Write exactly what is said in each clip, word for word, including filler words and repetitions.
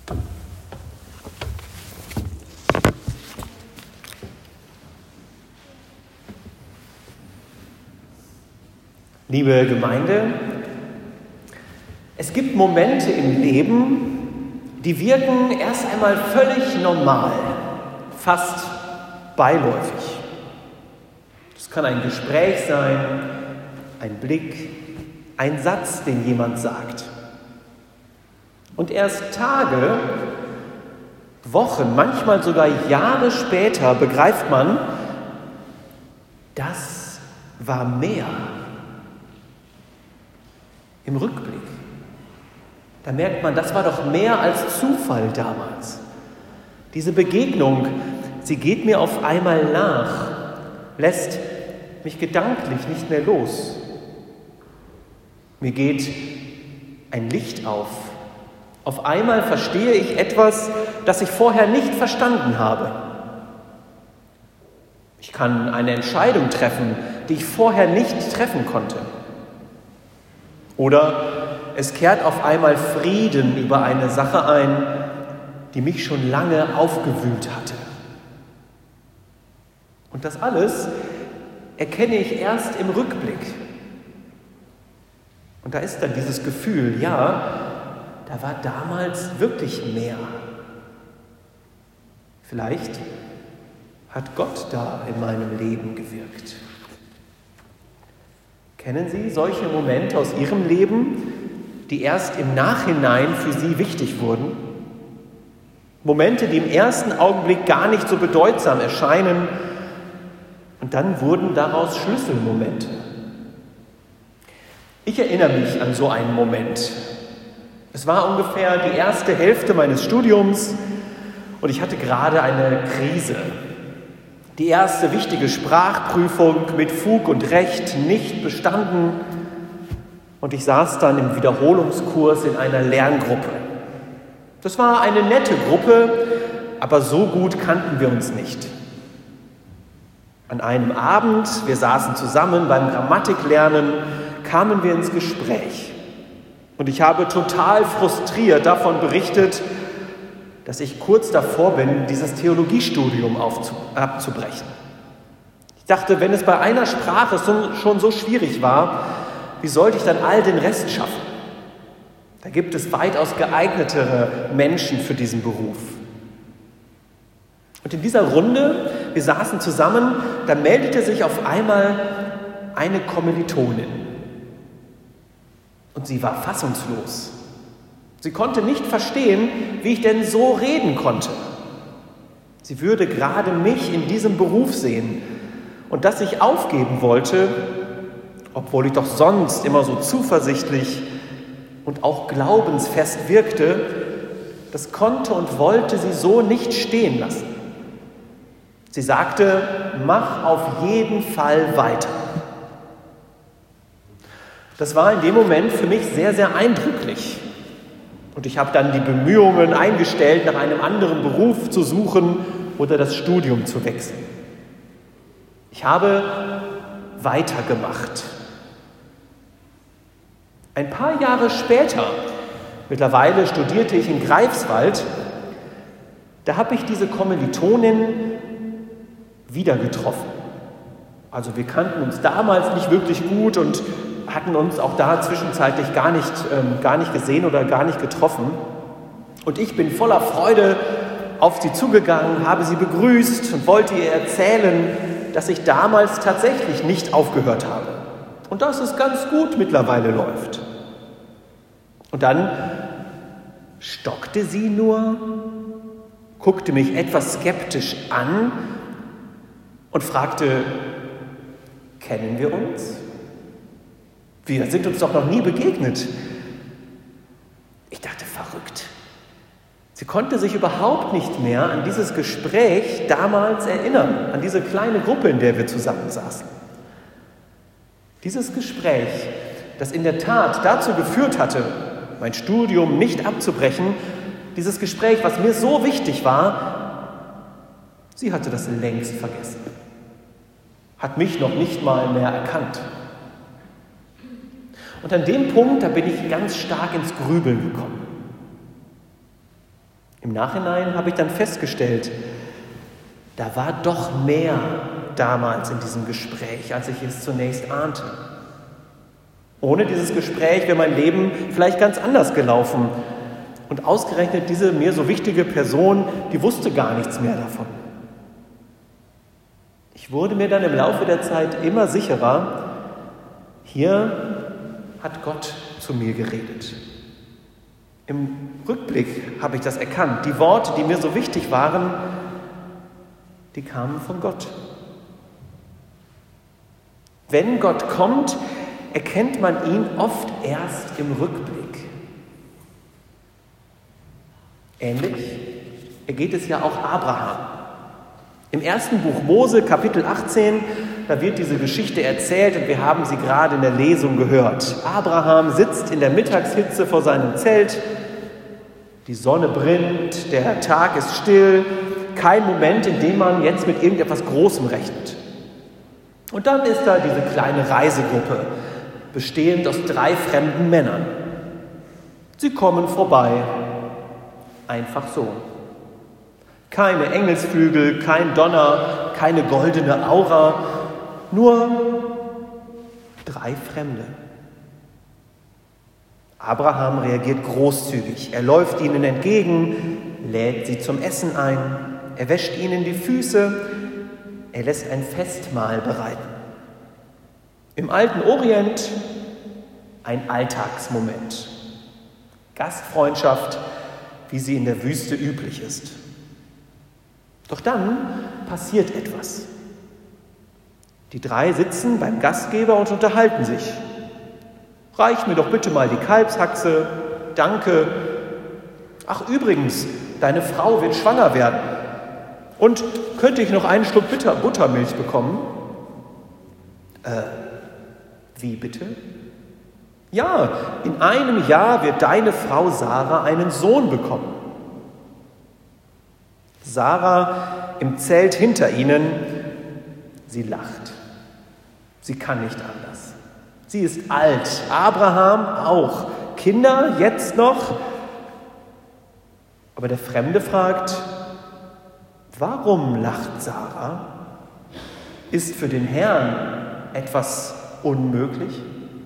Liebe Gemeinde, es gibt Momente im Leben, die wirken erst einmal völlig normal, fast beiläufig. Das kann ein Gespräch sein, ein Blick, ein Satz, den jemand sagt. Und erst Tage, Wochen, manchmal sogar Jahre später begreift man, das war mehr. Im Rückblick, da merkt man, das war doch mehr als Zufall damals. Diese Begegnung, sie geht mir auf einmal nach, lässt mich gedanklich nicht mehr los. Mir geht ein Licht auf. Auf einmal verstehe ich etwas, das ich vorher nicht verstanden habe. Ich kann eine Entscheidung treffen, die ich vorher nicht treffen konnte. Oder es kehrt auf einmal Frieden über eine Sache ein, die mich schon lange aufgewühlt hatte. Und das alles erkenne ich erst im Rückblick. Und da ist dann dieses Gefühl, ja, da war damals wirklich mehr. Vielleicht hat Gott da in meinem Leben gewirkt. Kennen Sie solche Momente aus Ihrem Leben, die erst im Nachhinein für Sie wichtig wurden? Momente, die im ersten Augenblick gar nicht so bedeutsam erscheinen und dann wurden daraus Schlüsselmomente. Ich erinnere mich an so einen Moment. Es war ungefähr die erste Hälfte meines Studiums und ich hatte gerade eine Krise. Die erste wichtige Sprachprüfung mit Fug und Recht nicht bestanden und ich saß dann im Wiederholungskurs in einer Lerngruppe. Das war eine nette Gruppe, aber so gut kannten wir uns nicht. An einem Abend, wir saßen zusammen beim Grammatiklernen, kamen wir ins Gespräch. Und ich habe total frustriert davon berichtet, dass ich kurz davor bin, dieses Theologiestudium abzubrechen. Ich dachte, wenn es bei einer Sprache schon so schwierig war, wie sollte ich dann all den Rest schaffen? Da gibt es weitaus geeignetere Menschen für diesen Beruf. Und in dieser Runde, wir saßen zusammen, da meldete sich auf einmal eine Kommilitonin. Und sie war fassungslos. Sie konnte nicht verstehen, wie ich denn so reden konnte. Sie würde gerade mich in diesem Beruf sehen und dass ich aufgeben wollte, obwohl ich doch sonst immer so zuversichtlich und auch glaubensfest wirkte, das konnte und wollte sie so nicht stehen lassen. Sie sagte, mach auf jeden Fall weiter. Das war in dem Moment für mich sehr, sehr eindrücklich. Und ich habe dann die Bemühungen eingestellt, nach einem anderen Beruf zu suchen oder das Studium zu wechseln. Ich habe weitergemacht. Ein paar Jahre später, mittlerweile studierte ich in Greifswald, da habe ich diese Kommilitonin wieder getroffen. Also wir kannten uns damals nicht wirklich gut und hatten uns auch da zwischenzeitlich gar nicht, ähm, gar nicht gesehen oder gar nicht getroffen. Und ich bin voller Freude auf sie zugegangen, habe sie begrüßt und wollte ihr erzählen, dass ich damals tatsächlich nicht aufgehört habe und dass es ganz gut mittlerweile läuft. Und dann stockte sie nur, guckte mich etwas skeptisch an und fragte, kennen wir uns? Wir sind uns doch noch nie begegnet. Ich dachte, verrückt. Sie konnte sich überhaupt nicht mehr an dieses Gespräch damals erinnern, an diese kleine Gruppe, in der wir zusammensaßen. Dieses Gespräch, das in der Tat dazu geführt hatte, mein Studium nicht abzubrechen, dieses Gespräch, was mir so wichtig war, sie hatte das längst vergessen, hat mich noch nicht mal mehr erkannt. Und an dem Punkt, da bin ich ganz stark ins Grübeln gekommen. Im Nachhinein habe ich dann festgestellt, da war doch mehr damals in diesem Gespräch, als ich es zunächst ahnte. Ohne dieses Gespräch wäre mein Leben vielleicht ganz anders gelaufen. Und ausgerechnet diese mir so wichtige Person, die wusste gar nichts mehr davon. Ich wurde mir dann im Laufe der Zeit immer sicherer, hier hat Gott zu mir geredet. Im Rückblick habe ich das erkannt. Die Worte, die mir so wichtig waren, die kamen von Gott. Wenn Gott kommt, erkennt man ihn oft erst im Rückblick. Ähnlich ergeht es ja auch Abraham. Im ersten Buch Mose, Kapitel achtzehn, da wird diese Geschichte erzählt und wir haben sie gerade in der Lesung gehört. Abraham sitzt in der Mittagshitze vor seinem Zelt, die Sonne brennt, der Tag ist still, kein Moment, in dem man jetzt mit irgendetwas Großem rechnet. Und dann ist da diese kleine Reisegruppe, bestehend aus drei fremden Männern. Sie kommen vorbei, einfach so. Keine Engelsflügel, kein Donner, keine goldene Aura, nur drei Fremde. Abraham reagiert großzügig. Er läuft ihnen entgegen, lädt sie zum Essen ein, er wäscht ihnen die Füße, er lässt ein Festmahl bereiten. Im alten Orient ein Alltagsmoment. Gastfreundschaft, wie sie in der Wüste üblich ist. Doch dann passiert etwas. Die drei sitzen beim Gastgeber und unterhalten sich. Reich mir doch bitte mal die Kalbshaxe, danke. Ach übrigens, deine Frau wird schwanger werden. Und könnte ich noch einen Schluck Butter, Buttermilch bekommen? Äh, wie bitte? Ja, in einem Jahr wird deine Frau Sarah einen Sohn bekommen. Sarah im Zelt hinter ihnen, sie lacht. Sie kann nicht anders. Sie ist alt, Abraham auch. Kinder jetzt noch? Aber der Fremde fragt, warum lacht Sarah? Ist für den Herrn etwas unmöglich?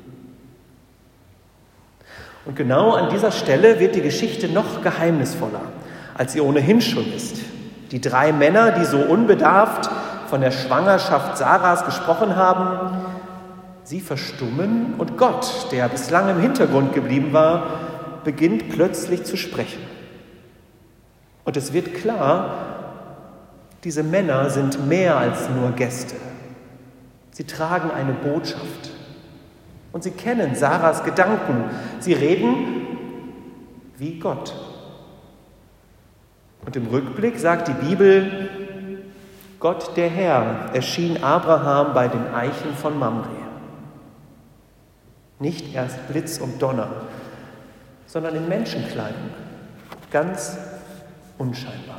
Und genau an dieser Stelle wird die Geschichte noch geheimnisvoller, als sie ohnehin schon ist. Die drei Männer, die so unbedarft von der Schwangerschaft Sarahs gesprochen haben, sie verstummen und Gott, der bislang im Hintergrund geblieben war, beginnt plötzlich zu sprechen. Und es wird klar, diese Männer sind mehr als nur Gäste. Sie tragen eine Botschaft. Und sie kennen Sarahs Gedanken. Sie reden wie Gott. Und im Rückblick sagt die Bibel, Gott der Herr erschien Abraham bei den Eichen von Mamre. Nicht erst Blitz und Donner, sondern in Menschenkleidung, ganz unscheinbar.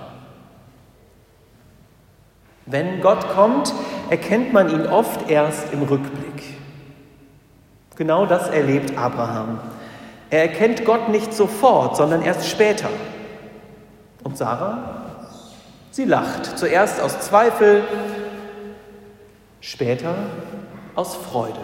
Wenn Gott kommt, erkennt man ihn oft erst im Rückblick. Genau das erlebt Abraham. Er erkennt Gott nicht sofort, sondern erst später. Und Sarah? Sie lacht, zuerst aus Zweifel, später aus Freude.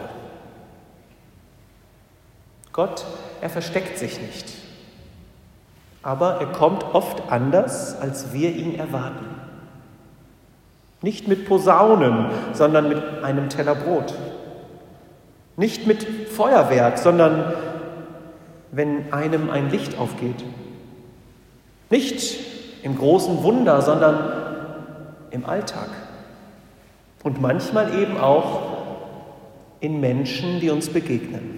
Gott, er versteckt sich nicht. Aber er kommt oft anders, als wir ihn erwarten. Nicht mit Posaunen, sondern mit einem Teller Brot. Nicht mit Feuerwerk, sondern wenn einem ein Licht aufgeht. Nicht im großen Wunder, sondern im Alltag. Und manchmal eben auch in Menschen, die uns begegnen.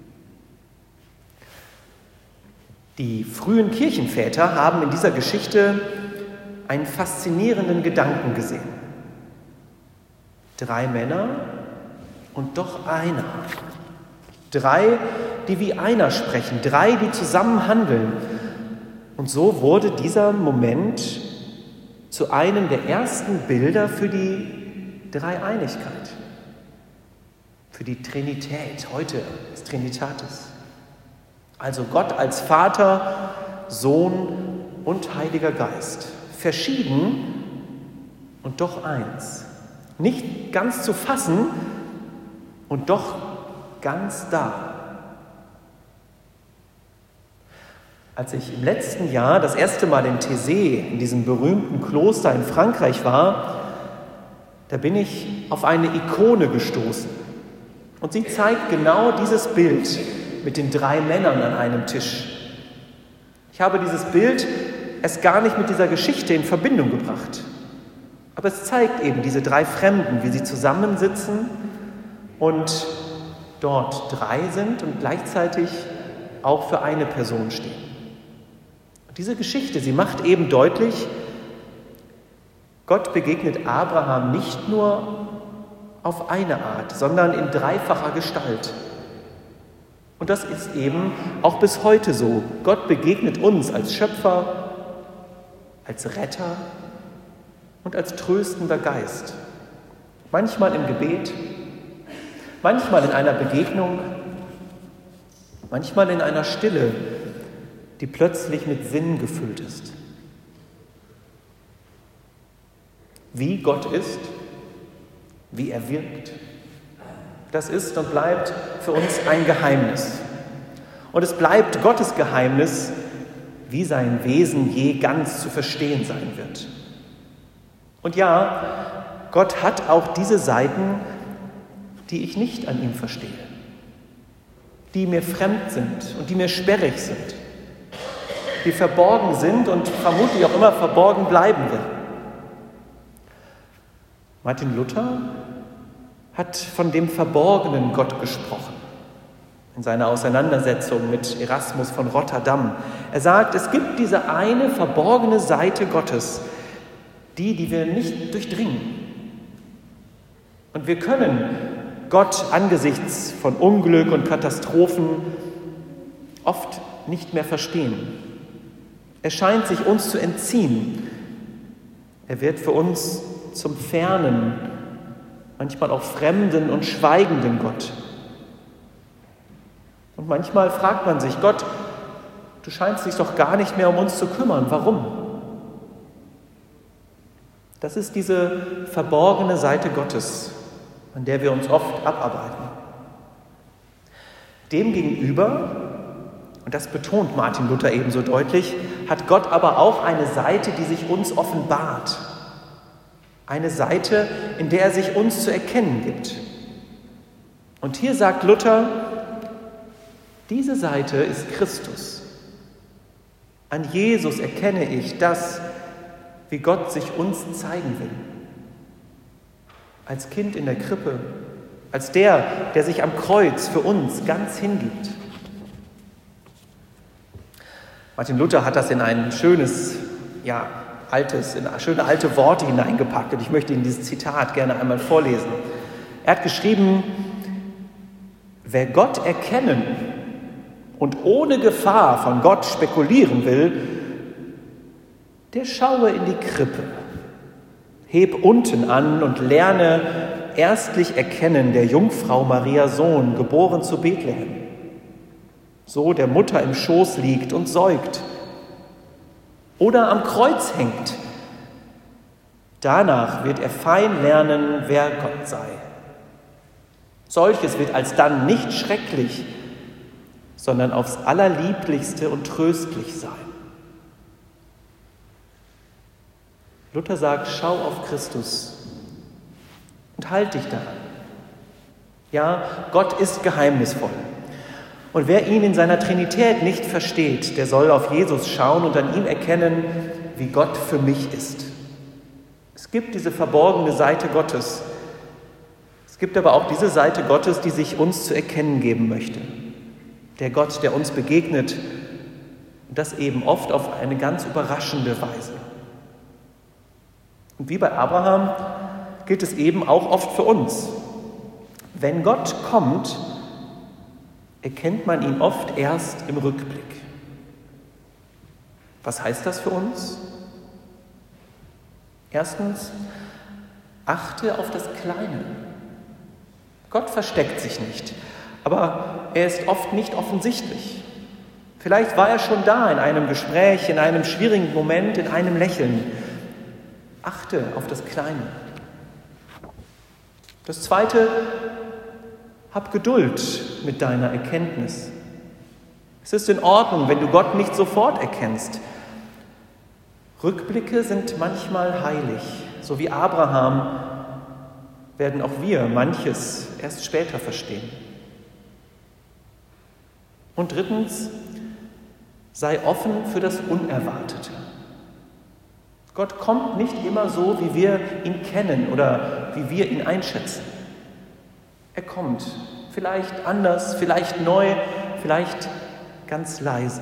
Die frühen Kirchenväter haben in dieser Geschichte einen faszinierenden Gedanken gesehen. Drei Männer und doch einer. Drei, die wie einer sprechen, drei, die zusammen handeln. Und so wurde dieser Moment zu einem der ersten Bilder für die Dreieinigkeit, für die Trinität, heute ist Trinitatis. Also Gott als Vater, Sohn und Heiliger Geist. Verschieden und doch eins. Nicht ganz zu fassen und doch ganz da. Als ich im letzten Jahr das erste Mal in Taizé, in diesem berühmten Kloster in Frankreich war, da bin ich auf eine Ikone gestoßen. Und sie zeigt genau dieses Bild mit den drei Männern an einem Tisch. Ich habe dieses Bild erst gar nicht mit dieser Geschichte in Verbindung gebracht. Aber es zeigt eben diese drei Fremden, wie sie zusammensitzen und dort drei sind und gleichzeitig auch für eine Person stehen. Und diese Geschichte, sie macht eben deutlich, Gott begegnet Abraham nicht nur auf eine Art, sondern in dreifacher Gestalt. Und das ist eben auch bis heute so. Gott begegnet uns als Schöpfer, als Retter und als tröstender Geist. Manchmal im Gebet, manchmal in einer Begegnung, manchmal in einer Stille, die plötzlich mit Sinn gefüllt ist. Wie Gott ist, wie er wirkt, das ist und bleibt für uns ein Geheimnis. Und es bleibt Gottes Geheimnis, wie sein Wesen je ganz zu verstehen sein wird. Und ja, Gott hat auch diese Seiten, die ich nicht an ihm verstehe, die mir fremd sind und die mir sperrig sind, die verborgen sind und vermutlich auch immer verborgen bleiben werden. Martin Luther hat von dem verborgenen Gott gesprochen in seiner Auseinandersetzung mit Erasmus von Rotterdam. Er sagt, es gibt diese eine verborgene Seite Gottes, die, die wir nicht durchdringen. Und wir können Gott angesichts von Unglück und Katastrophen oft nicht mehr verstehen. Er scheint sich uns zu entziehen. Er wird für uns zum fernen, manchmal auch fremden und schweigenden Gott. Und manchmal fragt man sich, Gott, du scheinst dich doch gar nicht mehr um uns zu kümmern. Warum? Das ist diese verborgene Seite Gottes, an der wir uns oft abarbeiten. Demgegenüber, und das betont Martin Luther ebenso deutlich, hat Gott aber auch eine Seite, die sich uns offenbart. Eine Seite, in der er sich uns zu erkennen gibt. Und hier sagt Luther, diese Seite ist Christus. An Jesus erkenne ich das, wie Gott sich uns zeigen will. Als Kind in der Krippe, als der, der sich am Kreuz für uns ganz hingibt. Martin Luther hat das in ein schönes, ja, altes, in schöne alte Worte hineingepackt und ich möchte Ihnen dieses Zitat gerne einmal vorlesen. Er hat geschrieben, wer Gott erkennen und ohne Gefahr von Gott spekulieren will, der schaue in die Krippe, heb unten an und lerne erstlich erkennen der Jungfrau Maria Sohn, geboren zu Bethlehem, so der Mutter im Schoß liegt und säugt oder am Kreuz hängt. Danach wird er fein lernen, wer Gott sei. Solches wird alsdann nicht schrecklich, sondern aufs Allerlieblichste und tröstlich sein. Luther sagt, schau auf Christus und halt dich daran. Ja, Gott ist geheimnisvoll. Und wer ihn in seiner Trinität nicht versteht, der soll auf Jesus schauen und an ihm erkennen, wie Gott für mich ist. Es gibt diese verborgene Seite Gottes. Es gibt aber auch diese Seite Gottes, die sich uns zu erkennen geben möchte. Der Gott, der uns begegnet, und das eben oft auf eine ganz überraschende Weise. Und wie bei Abraham gilt es eben auch oft für uns. Wenn Gott kommt, erkennt man ihn oft erst im Rückblick. Was heißt das für uns? Erstens, achte auf das Kleine. Gott versteckt sich nicht, aber er ist oft nicht offensichtlich. Vielleicht war er schon da in einem Gespräch, in einem schwierigen Moment, in einem Lächeln. Achte auf das Kleine. Das Zweite, hab Geduld mit deiner Erkenntnis. Es ist in Ordnung, wenn du Gott nicht sofort erkennst. Rückblicke sind manchmal heilig. So wie Abraham werden auch wir manches erst später verstehen. Und drittens, sei offen für das Unerwartete. Gott kommt nicht immer so, wie wir ihn kennen oder wie wir ihn einschätzen. Er kommt vielleicht anders, vielleicht neu, vielleicht ganz leise.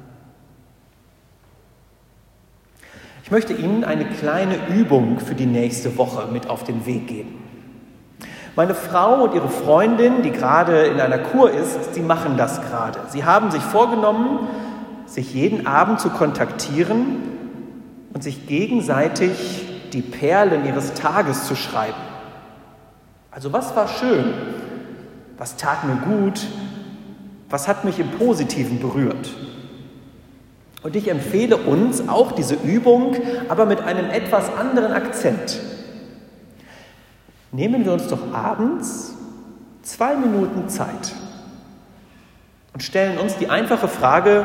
Ich möchte Ihnen eine kleine Übung für die nächste Woche mit auf den Weg geben. Meine Frau und ihre Freundin, die gerade in einer Kur ist, sie machen das gerade. Sie haben sich vorgenommen, sich jeden Abend zu kontaktieren und sich gegenseitig die Perlen ihres Tages zu schreiben. Also was war schön? Was tat mir gut? Was hat mich im Positiven berührt? Und ich empfehle uns auch diese Übung, aber mit einem etwas anderen Akzent. Nehmen wir uns doch abends zwei Minuten Zeit und stellen uns die einfache Frage,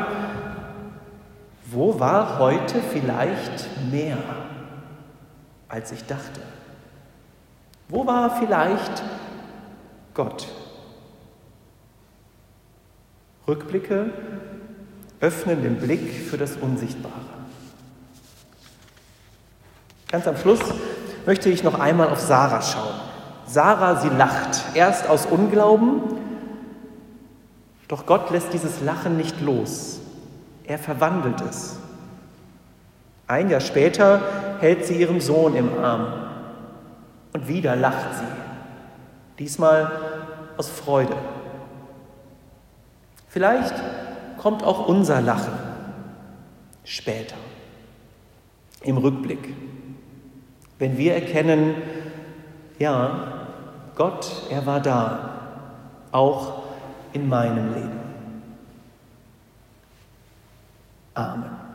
wo war heute vielleicht mehr, als ich dachte? Wo war vielleicht Gott? Rückblicke öffnen den Blick für das Unsichtbare. Ganz am Schluss möchte ich noch einmal auf Sarah schauen. Sarah, sie lacht, erst aus Unglauben, doch Gott lässt dieses Lachen nicht los. Er verwandelt es. Ein Jahr später hält sie ihren Sohn im Arm und wieder lacht sie, diesmal aus Freude. Vielleicht kommt auch unser Lachen später, im Rückblick, wenn wir erkennen, ja, Gott, er war da, auch in meinem Leben. Amen.